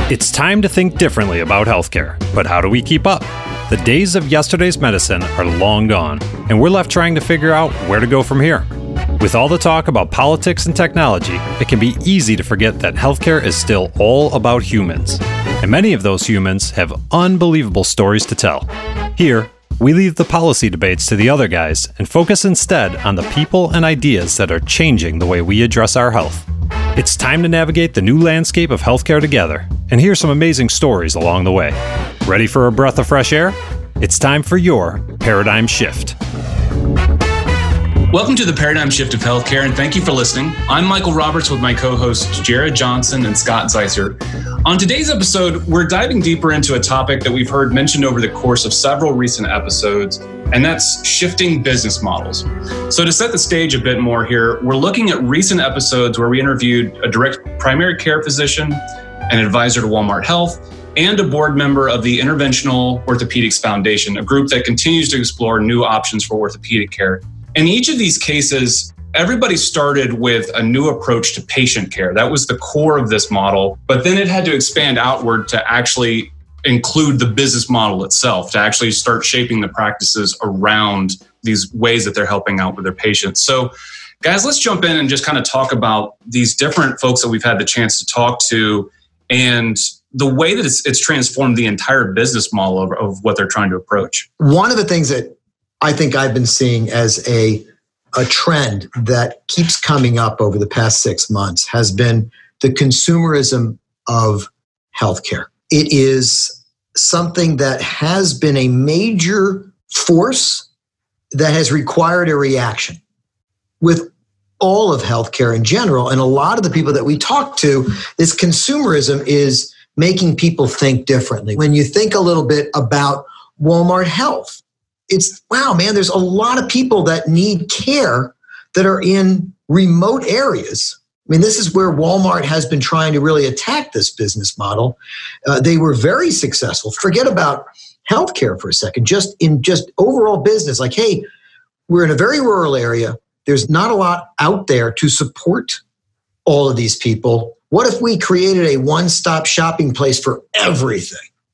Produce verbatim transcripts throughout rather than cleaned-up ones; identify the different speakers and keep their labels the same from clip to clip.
Speaker 1: It's time to think differently about healthcare, but how do we keep up? The days of yesterday's medicine are long gone, and we're left trying to figure out where to go from here. With all the talk about politics and technology, it can be easy to forget that healthcare is still all about humans. And many of those humans have unbelievable stories to tell. Here, we leave the policy debates to the other guys and focus instead on the people and ideas that are changing the way we address our health. It's time to navigate the new landscape of healthcare together and hear some amazing stories along the way. Ready for a breath of fresh air? It's time for your paradigm shift.
Speaker 2: Welcome to the Paradigm Shift of Healthcare, and thank you for listening. I'm Michael Roberts with my co-hosts Jared Johnson and Scott Zeitzer. On today's episode, we're diving deeper into a topic that we've heard mentioned over the course of several recent episodes, and that's shifting business models. So to set the stage a bit more here, we're looking at recent episodes where we interviewed a direct primary care physician, an advisor to Walmart Health, and a board member of the Interventional Orthopedics Foundation, a group that continues to explore new options for orthopedic care. In each of these cases, everybody started with a new approach to patient care. That was the core of this model, but then it had to expand outward to actually include the business model itself, to actually start shaping the practices around these ways that they're helping out with their patients. So guys, let's jump in and just kind of talk about these different folks that we've had the chance to talk to and the way that it's, it's transformed the entire business model of, of what they're trying to approach.
Speaker 3: One of the things that I think I've been seeing as a, a trend that keeps coming up over the past six months has been the consumerism of healthcare. It is something that has been a major force that has required a reaction with all of healthcare in general. And a lot of the people that we talk to, this consumerism is making people think differently. When you think a little bit about Walmart Health, it's, wow, man, there's a lot of people that need care that are in remote areas. I mean, this is where Walmart has been trying to really attack this business model. Uh, they were very successful. Forget about healthcare for a second, just in just overall business. Like, hey, we're in a very rural area. There's not a lot out there to support all of these people. What if we created a one-stop shopping place for everything,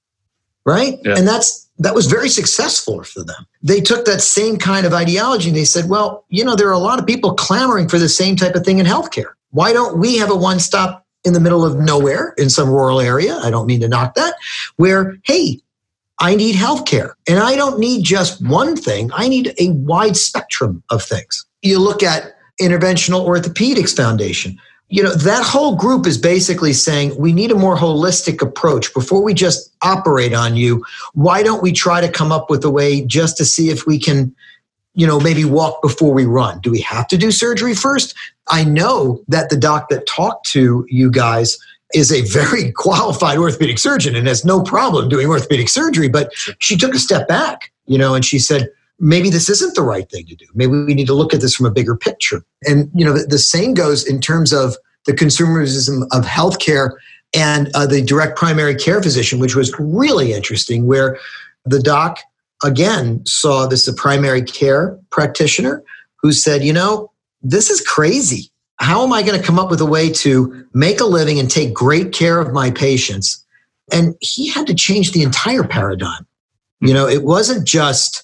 Speaker 3: right? Yeah. And that's That was very successful for them. They took that same kind of ideology and they said, well, you know, there are a lot of people clamoring for the same type of thing in healthcare. Why don't we have a one-stop in the middle of nowhere in some rural area? I don't mean to knock that, where, hey, I need healthcare and I don't need just one thing. I need a wide spectrum of things. You look at Interventional Orthopedics Foundation. You know, that whole group is basically saying we need a more holistic approach. Before we just operate on you, why don't we try to come up with a way just to see if we can, you know, maybe walk before we run? Do we have to do surgery first? I know that the doc that talked to you guys is a very qualified orthopedic surgeon and has no problem doing orthopedic surgery, but she took a step back, you know, and she said, maybe this isn't the right thing to do. Maybe we need to look at this from a bigger picture. And, you know, the, the same goes in terms of the consumerism of healthcare and uh, the direct primary care physician, which was really interesting, where the doc, again, saw this a primary care practitioner who said, you know, this is crazy. How am I going to come up with a way to make a living and take great care of my patients? And he had to change the entire paradigm. You know, it wasn't just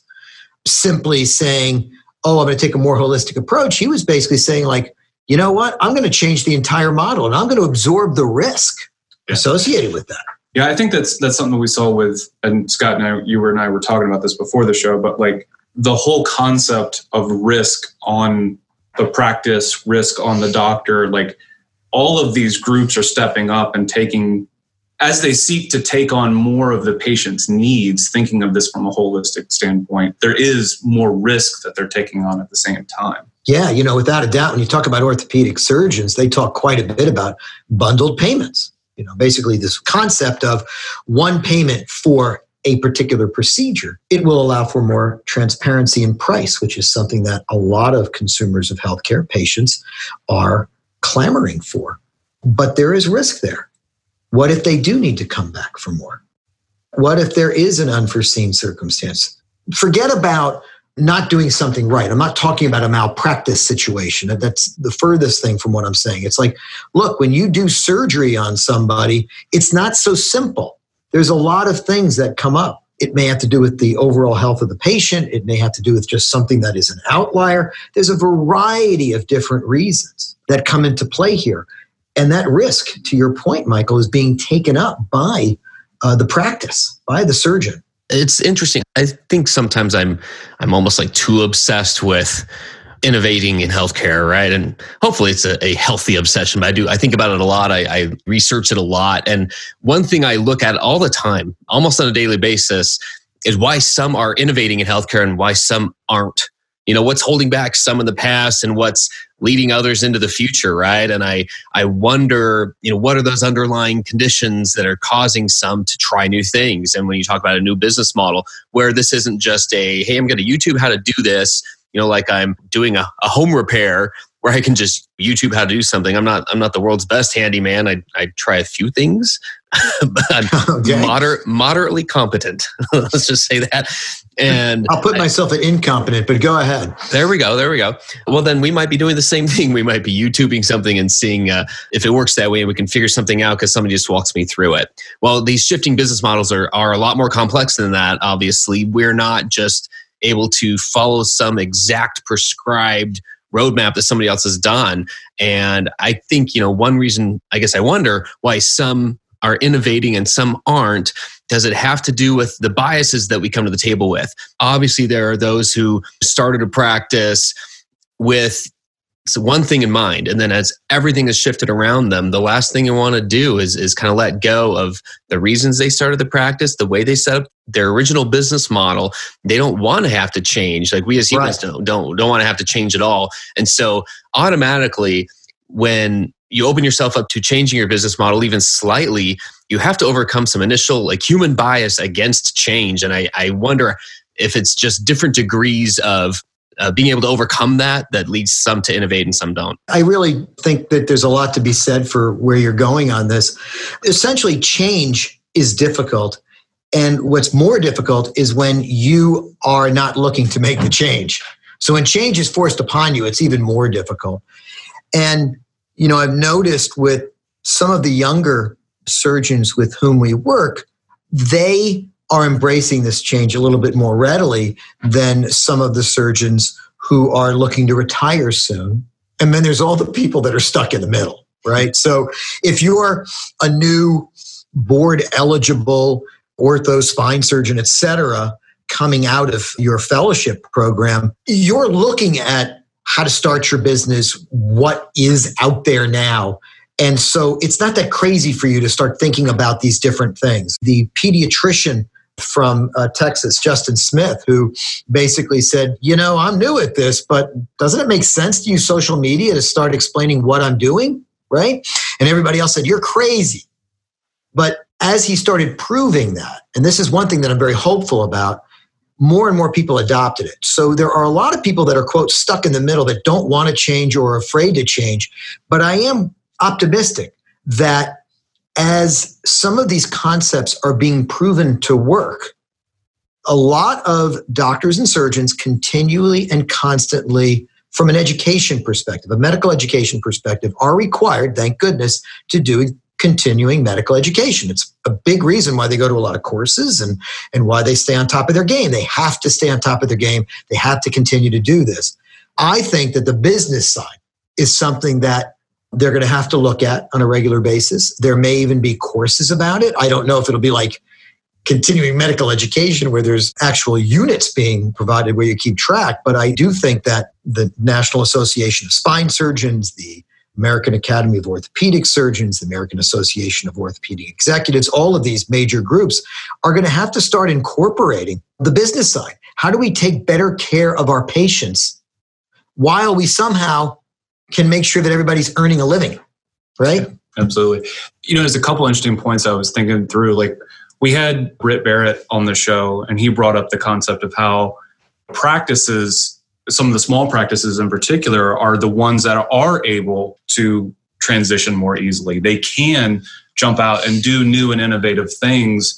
Speaker 3: simply saying, oh, I'm going to take a more holistic approach. He was basically saying, like, you know what? I'm going to change the entire model and I'm going to absorb the risk yeah. associated with that.
Speaker 2: Yeah, I think that's that's something we saw with, and Scott and I, you and I were talking about this before the show, but like the whole concept of risk on the practice, risk on the doctor, like all of these groups are stepping up and taking, as they seek to take on more of the patient's needs, thinking of this from a holistic standpoint, there is more risk that they're taking on at the same time.
Speaker 3: Yeah, you know, without a doubt, when you talk about orthopedic surgeons, they talk quite a bit about bundled payments. You know, basically this concept of one payment for a particular procedure. It will allow for more transparency in price, which is something that a lot of consumers of healthcare, patients, are clamoring for. But there is risk there. What if they do need to come back for more? What if there is an unforeseen circumstance? Forget about not doing something right. I'm not talking about a malpractice situation. That's the furthest thing from what I'm saying. It's like, look, when you do surgery on somebody, it's not so simple. There's a lot of things that come up. It may have to do with the overall health of the patient. It may have to do with just something that is an outlier. There's a variety of different reasons that come into play here. And that risk, to your point, Michael, is being taken up by uh, the practice, by the surgeon.
Speaker 4: It's interesting. I think sometimes I'm I'm almost like too obsessed with innovating in healthcare, right? And hopefully it's a, a healthy obsession, but I do, I think about it a lot. I, I research it a lot. And one thing I look at all the time, almost on a daily basis, is why some are innovating in healthcare and why some aren't. You know, what's holding back some in the past and what's leading others into the future, right? And I I wonder, you know, what are those underlying conditions that are causing some to try new things? And when you talk about a new business model, where this isn't just a, hey, I'm going to YouTube how to do this, you know, like I'm doing a, a home repair where I can just YouTube how to do something. I'm not I'm not the world's best handyman. I I try a few things, but I'm okay. moder- moderately competent. Let's just say that. And
Speaker 3: I'll put myself at incompetent, but go ahead.
Speaker 4: There we go. There we go. Well, then we might be doing the same thing. We might be YouTubing something and seeing uh, if it works that way, and we can figure something out because somebody just walks me through it. Well, these shifting business models are are a lot more complex than that. Obviously, we're not just able to follow some exact prescribed roadmap that somebody else has done. And I think, you know, one reason, I guess I wonder why some are innovating and some aren't. Does it have to do with the biases that we come to the table with? Obviously, there are those who started a practice with one thing in mind, and then as everything has shifted around them, the last thing you want to do is, is kind of let go of the reasons they started the practice, the way they set up their original business model. They don't want to have to change. Like we as humans right. don't, don't, don't want to have to change at all. And so automatically, when you open yourself up to changing your business model even slightly, you have to overcome some initial like human bias against change. And I, I wonder if it's just different degrees of uh, being able to overcome that that leads some to innovate and some don't.
Speaker 3: I really think that there's a lot to be said for where you're going on this. Essentially, change is difficult. And what's more difficult is when you are not looking to make the change. So when change is forced upon you, it's even more difficult. And you know, I've noticed with some of the younger surgeons with whom we work, they are embracing this change a little bit more readily than some of the surgeons who are looking to retire soon. And then there's all the people that are stuck in the middle, right? So if you're a new board eligible ortho, spine surgeon, et cetera, coming out of your fellowship program, you're looking at how to start your business, what is out there now. And so it's not that crazy for you to start thinking about these different things. The pediatrician from uh, Texas, Justin Smith, who basically said, you know, I'm new at this, but doesn't it make sense to use social media to start explaining what I'm doing, right? And everybody else said, you're crazy. But as he started proving that, and this is one thing that I'm very hopeful about, more and more people adopted it. So there are a lot of people that are, quote, stuck in the middle that don't want to change or are afraid to change. But I am optimistic that as some of these concepts are being proven to work, a lot of doctors and surgeons continually and constantly, from an education perspective, a medical education perspective, are required, thank goodness, to do continuing medical education. It's a big reason why they go to a lot of courses and, and why they stay on top of their game. They have to stay on top of their game. They have to continue to do this. I think that the business side is something that they're going to have to look at on a regular basis. There may even be courses about it. I don't know if it'll be like continuing medical education where there's actual units being provided where you keep track. But I do think that the National Association of Spine Surgeons, the American Academy of Orthopedic Surgeons, the American Association of Orthopedic Executives, all of these major groups are going to have to start incorporating the business side. How do we take better care of our patients while we somehow can make sure that everybody's earning a living, right?
Speaker 2: Yeah, absolutely. You know, there's a couple interesting points I was thinking through. Like we had Britt Barrett on the show, and he brought up the concept of how practices, some of the small practices in particular, are the ones that are able to transition more easily. They can jump out and do new and innovative things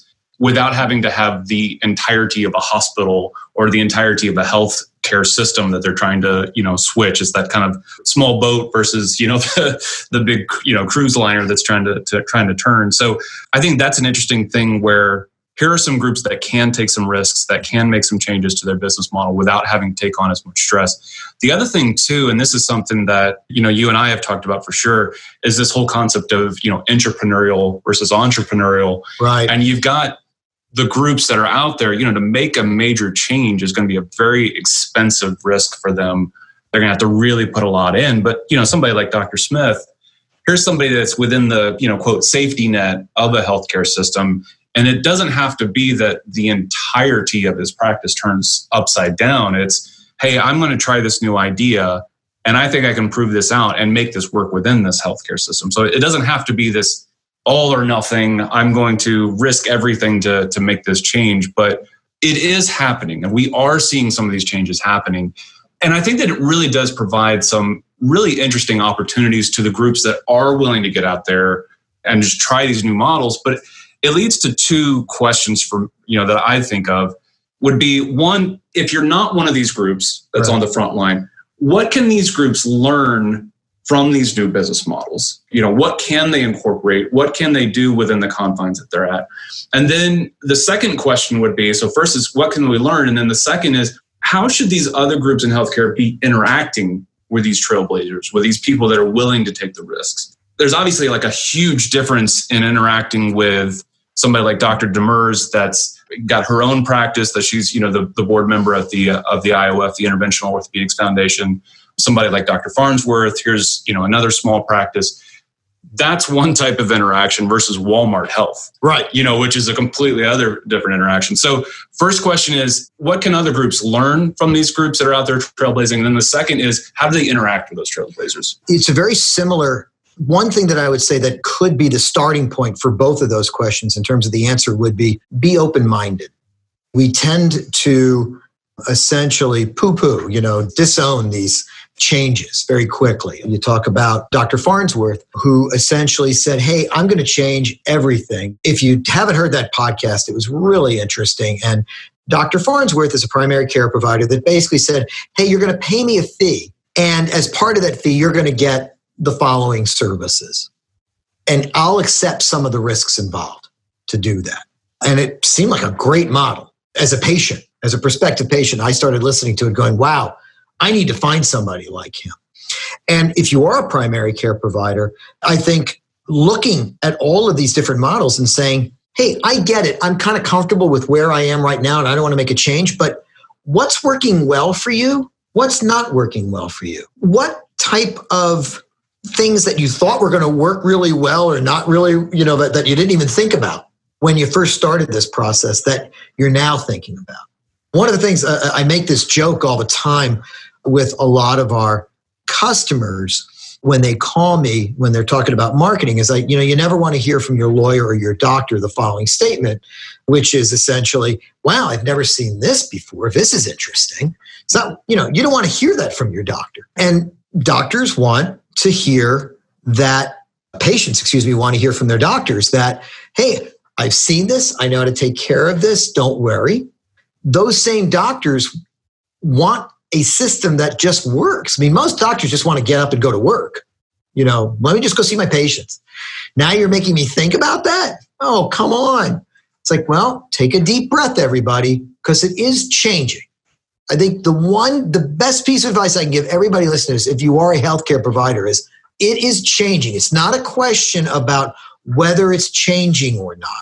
Speaker 2: without having to have the entirety of a hospital or the entirety of a health care system that they're trying to, you know, switch. It's that kind of small boat versus, you know, the, the big, you know, cruise liner that's trying to, to trying to turn. So I think that's an interesting thing where here are some groups that can take some risks, that can make some changes to their business model without having to take on as much stress. The other thing too, and this is something that, you know, you and I have talked about for sure, is this whole concept of, you know, intrapreneurial versus entrepreneurial.
Speaker 3: Right.
Speaker 2: And you've got the groups that are out there, you know, to make a major change is going to be a very expensive risk for them. They're going to have to really put a lot in. But, you know, somebody like Doctor Smith, here's somebody that's within the, you know, quote, safety net of a healthcare system. And it doesn't have to be that the entirety of his practice turns upside down. It's, hey, I'm going to try this new idea and I think I can prove this out and make this work within this healthcare system. So it doesn't have to be this all or nothing. I'm going to risk everything to, to make this change, but it is happening. And we are seeing some of these changes happening. And I think that it really does provide some really interesting opportunities to the groups that are willing to get out there and just try these new models. But it leads to two questions for, you know, that I think of would be one, if you're not one of these groups that's right on the front line, what can these groups learn from these new business models? You know, what can they incorporate? What can they do within the confines that they're at? And then the second question would be, so first is what can we learn? And then the second is, how should these other groups in healthcare be interacting with these trailblazers, with these people that are willing to take the risks? There's obviously like a huge difference in interacting with somebody like Doctor Demers that's got her own practice, that she's, you know, the, the board member of the, uh, of the I O F, the Interventional Orthopedics Foundation. Somebody like Doctor Farnsworth, here's, you know, another small practice. That's one type of interaction versus Walmart Health.
Speaker 3: Right.
Speaker 2: You know, which is a completely other different interaction. So first question is, what can other groups learn from these groups that are out there trailblazing? And then the second is, how do they interact with those trailblazers?
Speaker 3: It's a very similar, one thing that I would say that could be the starting point for both of those questions in terms of the answer would be, be open-minded. We tend to essentially poo-poo, you know, disown these changes very quickly. You talk about Doctor Farnsworth, who essentially said, hey, I'm going to change everything. If you haven't heard that podcast, it was really interesting. And Doctor Farnsworth is a primary care provider that basically said, hey, you're going to pay me a fee. And as part of that fee, you're going to get the following services. And I'll accept some of the risks involved to do that. And it seemed like a great model. As a patient, as a prospective patient, I started listening to it going, wow, I need to find somebody like him. And if you are a primary care provider, I think looking at all of these different models and saying, hey, I get it. I'm kind of comfortable with where I am right now and I don't want to make a change, but what's working well for you? What's not working well for you? What type of things that you thought were going to work really well or not really, you know, that, that you didn't even think about when you first started this process that you're now thinking about? One of the things, uh, I make this joke all the time with a lot of our customers when they call me, when they're talking about marketing, is like, you know, you never want to hear from your lawyer or your doctor the following statement, which is essentially, wow, I've never seen this before. This is interesting. It's not, you know, you don't want to hear that from your doctor. And doctors want to hear that, patients, excuse me, want to hear from their doctors that, hey, I've seen this. I know how to take care of this. Don't worry. Those same doctors want a system that just works. I mean, most doctors just want to get up and go to work. You know, let me just go see my patients. Now you're making me think about that? Oh, come on. It's like, well, take a deep breath, everybody, because it is changing. I think the one, the best piece of advice I can give everybody listening is, if you are a healthcare provider, is it is changing. It's not a question about whether it's changing or not.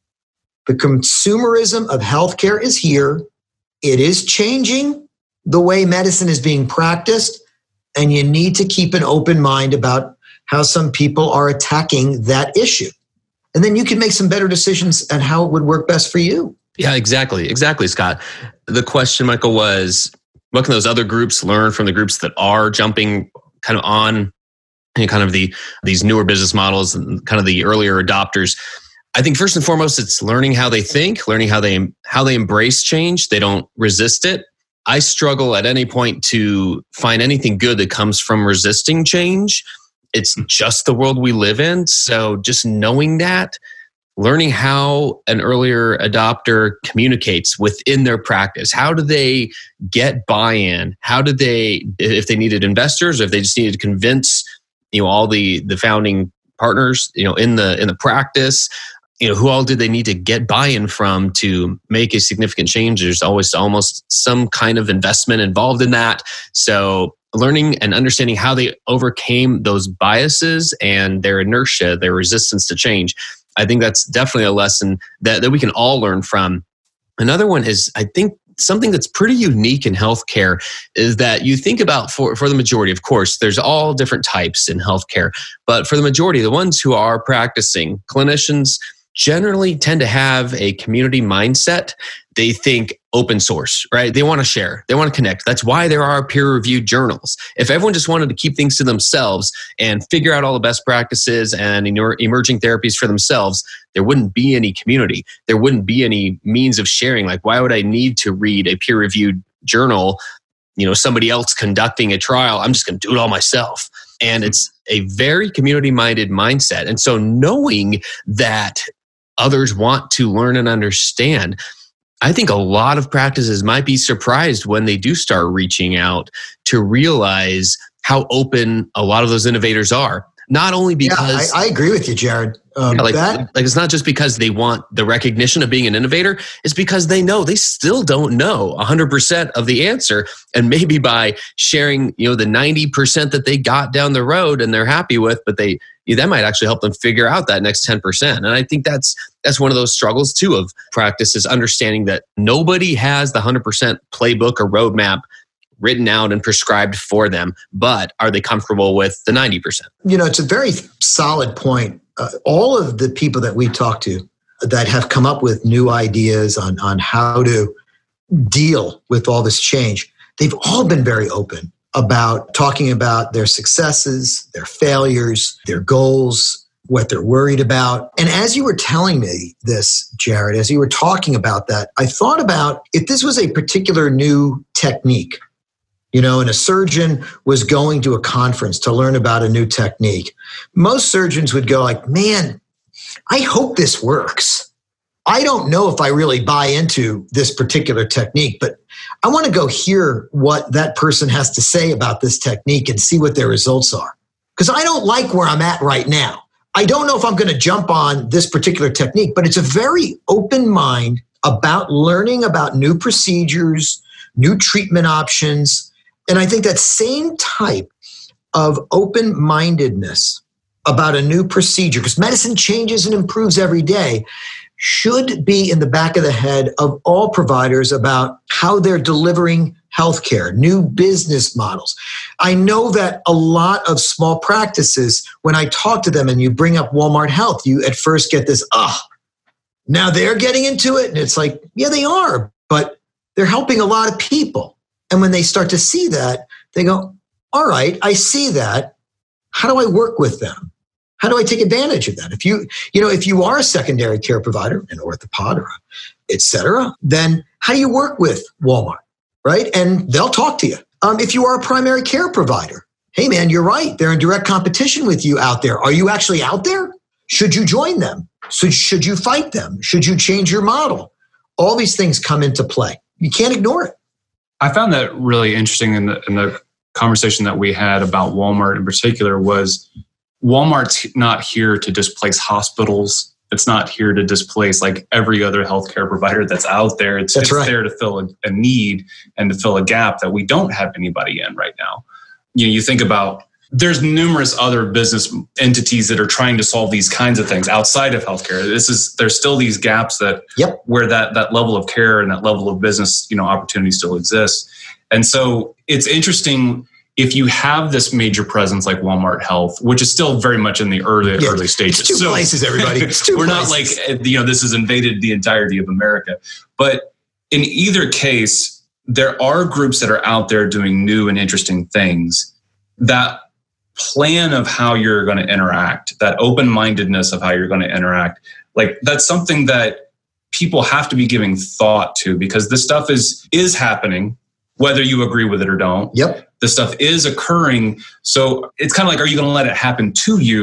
Speaker 3: The consumerism of healthcare is here. It is changing the way medicine is being practiced, and you need to keep an open mind about how some people are attacking that issue. And then you can make some better decisions on how it would work best for you.
Speaker 4: Yeah, exactly. Exactly, Scott. The question, Michael, was what can those other groups learn from the groups that are jumping kind of on and kind of the these newer business models and kind of the earlier adopters? I think first and foremost, it's learning how they think, learning how they how they embrace change. They don't resist it. I struggle at any point to find anything good that comes from resisting change. It's just the world we live in. So just knowing that, learning how an earlier adopter communicates within their practice. How do they get buy-in? How do they, if they needed investors, or if they just needed to convince, you know, all the the founding partners, you know, in the in the practice, you know, who all did they need to get buy-in from to make a significant change? There's always almost some kind of investment involved in that. So learning and understanding how they overcame those biases and their inertia, their resistance to change. I think that's definitely a lesson that, that we can all learn from. Another one is, I think, something that's pretty unique in healthcare is that you think about for, for the majority, of course, there's all different types in healthcare, but for the majority, the ones who are practicing clinicians generally tend to have a community mindset. They think open source, right? They want to share. They want to connect. That's why there are peer-reviewed journals. If everyone just wanted to keep things to themselves and figure out all the best practices and emerging therapies for themselves, there wouldn't be any community. There wouldn't be any means of sharing. Like, why would I need to read a peer-reviewed journal? You know, somebody else conducting a trial. I'm just going to do it all myself. And it's a very community-minded mindset. And so knowing that others want to learn and understand, I think a lot of practices might be surprised when they do start reaching out to realize how open a lot of those innovators are. Not only because...
Speaker 3: Yeah, I, I agree with you, Jared. Um,
Speaker 4: yeah, like,
Speaker 3: that,
Speaker 4: like it's not just because they want the recognition of being an innovator. It's because they know they still don't know one hundred percent of the answer. And maybe by sharing, you know, the ninety percent that they got down the road and they're happy with, but they yeah, that might actually help them figure out that next ten percent. And I think that's that's one of those struggles too of practice, is understanding that nobody has the one hundred percent playbook or roadmap written out and prescribed for them, but are they comfortable with the ninety percent?
Speaker 3: You know, it's a very solid point. Uh, all of the people that we talk to that have come up with new ideas on, on how to deal with all this change, they've all been very open about talking about their successes, their failures, their goals, what they're worried about. And as you were telling me this, Jared, as you were talking about that, I thought about if this was a particular new technique, you know, and a surgeon was going to a conference to learn about a new technique, most surgeons would go like, man, I hope this works. I don't know if I really buy into this particular technique, but I want to go hear what that person has to say about this technique and see what their results are. Because I don't like where I'm at right now. I don't know if I'm going to jump on this particular technique, but it's a very open mind about learning about new procedures, new treatment options. And I think that same type of open-mindedness about a new procedure, because medicine changes and improves every day, should be in the back of the head of all providers about how they're delivering healthcare, new business models. I know that a lot of small practices, when I talk to them and you bring up Walmart Health, you at first get this, ah, oh, now they're getting into it. And it's like, yeah, they are, but they're helping a lot of people. And when they start to see that, they go, all right, I see that. How do I work with them? How do I take advantage of that? If you, you know, if you are a secondary care provider, an orthopod or et cetera, then how do you work with Walmart, right? And they'll talk to you. Um, if you are a primary care provider, hey man, you're right. They're in direct competition with you out there. Are you actually out there? Should you join them? So should you fight them? Should you change your model? All these things come into play. You can't ignore it.
Speaker 2: I found that really interesting in the in the conversation that we had about Walmart in particular was Walmart's not here to displace hospitals. It's not here to displace like every other healthcare provider that's out there. It's, it's right. there to fill a, a need and to fill a gap that we don't have anybody in right now. You know, you think about there's numerous other business entities that are trying to solve these kinds of things outside of healthcare. This is there's still these gaps that
Speaker 3: yep.
Speaker 2: where that that level of care and that level of business, you know, opportunity still exists. And so it's interesting if you have this major presence like Walmart Health, which is still very much in the early yeah, early stages.
Speaker 3: It's two so, places, everybody. It's two
Speaker 2: we're
Speaker 3: places.
Speaker 2: Not like, you know, this has invaded the entirety of America. But in either case, there are groups that are out there doing new and interesting things. That plan of how you're going to interact, that open-mindedness of how you're going to interact, like that's something that people have to be giving thought to, because this stuff is is happening, whether you agree with it or don't.
Speaker 3: Yep.
Speaker 2: The stuff is occurring. So it's kind of like, are you going to let it happen to you,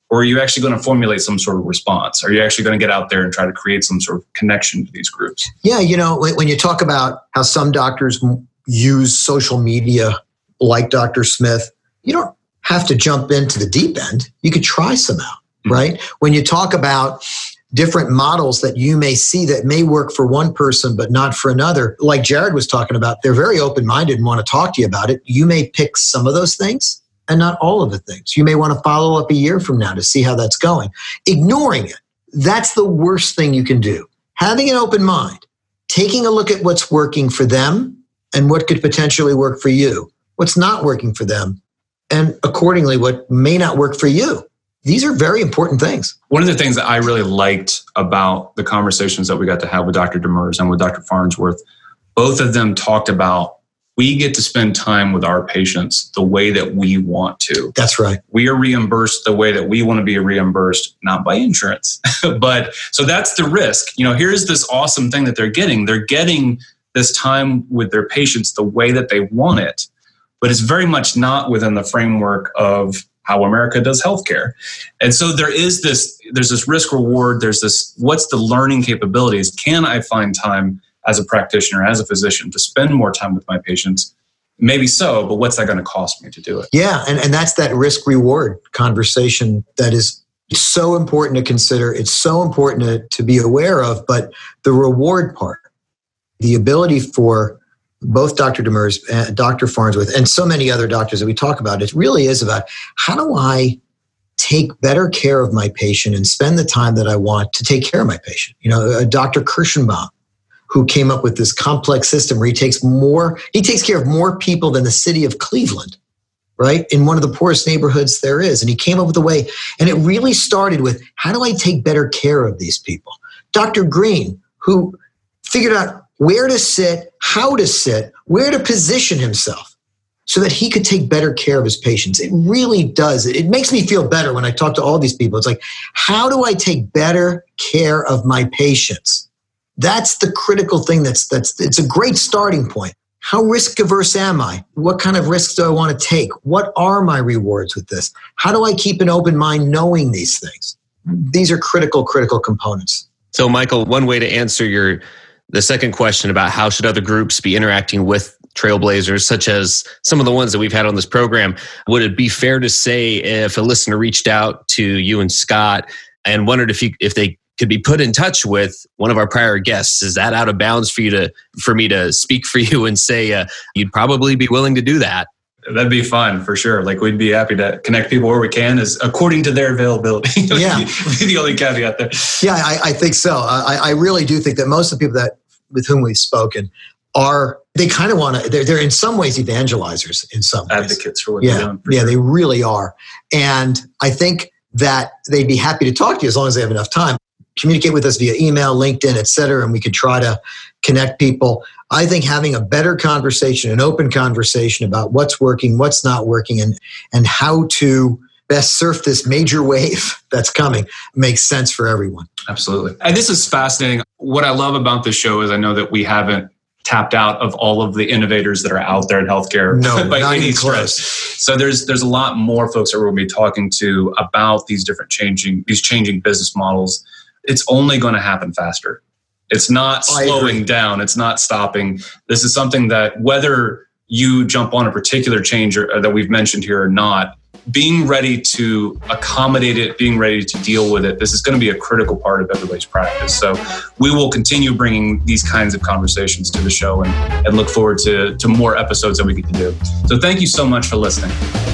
Speaker 2: Or are you actually going to formulate some sort of response? Are you actually going to get out there and try to create some sort of connection to these groups?
Speaker 3: Yeah, you know, when you talk about how some doctors use social media like Doctor Smith, you don't have to jump into the deep end. You could try some out, mm-hmm. right? When you talk about different models that you may see that may work for one person but not for another, like Jared was talking about, they're very open-minded and want to talk to you about it. You may pick some of those things and not all of the things. You may want to follow up a year from now to see how that's going. Ignoring it, that's the worst thing you can do. Having an open mind, taking a look at what's working for them and what could potentially work for you, what's not working for them, and accordingly, what may not work for you. These are very important things.
Speaker 2: One of the things that I really liked about the conversations that we got to have with Doctor Demers and with Doctor Farnsworth, both of them talked about we get to spend time with our patients the way that we want to.
Speaker 3: That's right.
Speaker 2: We are reimbursed the way that we want to be reimbursed, not by insurance. But so that's the risk. You know, here's this awesome thing that they're getting. They're getting this time with their patients the way that they want it, but it's very much not within the framework of how America does healthcare. And so there is this, there's this risk reward. There's this, what's the learning capabilities? Can I find time as a practitioner, as a physician, to spend more time with my patients? Maybe so, but what's that going to cost me to do it?
Speaker 3: Yeah, and, and that's that risk-reward conversation that is so important to consider. It's so important to, to be aware of, but the reward part, the ability for both Doctor Demers, uh, Doctor Farnsworth, and so many other doctors that we talk about, it really is about how do I take better care of my patient and spend the time that I want to take care of my patient? You know, uh, Doctor Kirschenbaum, who came up with this complex system where he takes more, he takes care of more people than the city of Cleveland, right? In one of the poorest neighborhoods there is. And he came up with a way, and it really started with, how do I take better care of these people? Doctor Green, who figured out where to sit, how to sit, where to position himself so that he could take better care of his patients. It really does. It makes me feel better when I talk to all these people. It's like, how do I take better care of my patients? That's the critical thing. That's, that's, it's a great starting point. How risk averse am I? What kind of risks do I want to take? What are my rewards with this? How do I keep an open mind knowing these things? These are critical, critical components.
Speaker 4: So, Michael, one way to answer your the second question about how should other groups be interacting with trailblazers, such as some of the ones that we've had on this program, would it be fair to say if a listener reached out to you and Scott and wondered if you, if they could be put in touch with one of our prior guests, is that out of bounds for you to, for me to speak for you and say uh, you'd probably be willing to do that?
Speaker 2: That'd be fun for sure. Like, we'd be happy to connect people where we can, is according to their availability.
Speaker 3: Yeah,
Speaker 2: be the only caveat there.
Speaker 3: Yeah, I, I think so. I, I really do think that most of the people that with whom we've spoken are, they kind of want to. They're, they're in some ways evangelizers. In some ways.
Speaker 2: Advocates for what
Speaker 3: yeah,
Speaker 2: they're doing. For
Speaker 3: yeah,
Speaker 2: sure.
Speaker 3: They really are. And I think that they'd be happy to talk to you as long as they have enough time. Communicate with us via email, LinkedIn, et cetera, and we could try to connect people. I think having a better conversation, an open conversation about what's working, what's not working, and, and how to best surf this major wave that's coming makes sense for everyone.
Speaker 2: Absolutely. And this is fascinating. What I love about this show is I know that we haven't tapped out of all of the innovators that are out there in healthcare
Speaker 3: no,
Speaker 2: by
Speaker 3: not
Speaker 2: any
Speaker 3: even
Speaker 2: stretch.
Speaker 3: close.
Speaker 2: So there's there's a lot more folks that we're going to be talking to about these different changing these changing business models. It's only going to happen faster. It's not slowing down. It's not stopping. This is something that whether you jump on a particular change or, or that we've mentioned here or not, being ready to accommodate it, being ready to deal with it, this is going to be a critical part of everybody's practice. So we will continue bringing these kinds of conversations to the show and, and look forward to, to more episodes that we get to do. So thank you so much for listening.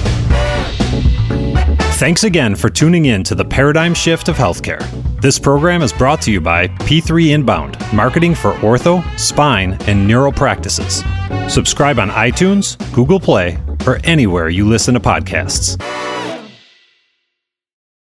Speaker 1: Thanks again for tuning in to the Paradigm Shift of Healthcare. This program is brought to you by P three Inbound, marketing for ortho, spine, and neural practices. Subscribe on iTunes, Google Play, or anywhere you listen to podcasts.